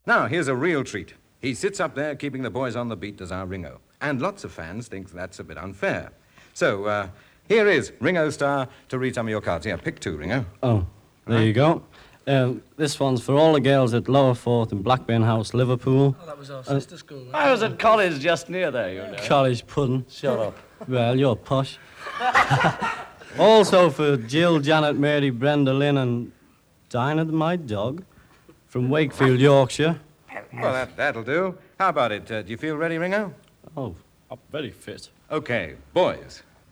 Now, here's a real treat. He sits up there keeping the boys on the beat, does our Ringo. And lots of fans think that's a bit unfair. So, here is Ringo Starr to read some of your cards. Here, pick two, Ringo. Oh, there you go. This one's for all the girls at Lower Forth and Blackburn House, Liverpool. Oh, that was our sister school. Right? I was at college just near there, you know. College pudding. Shut up. Well, you're posh. Also for Jill, Janet, Mary, Brenda, Lynn, and Dinah, my dog, from Wakefield, Yorkshire. Well, that'll do. How about it? Do you feel ready, Ringo? Oh, I'm very fit. Okay, boys.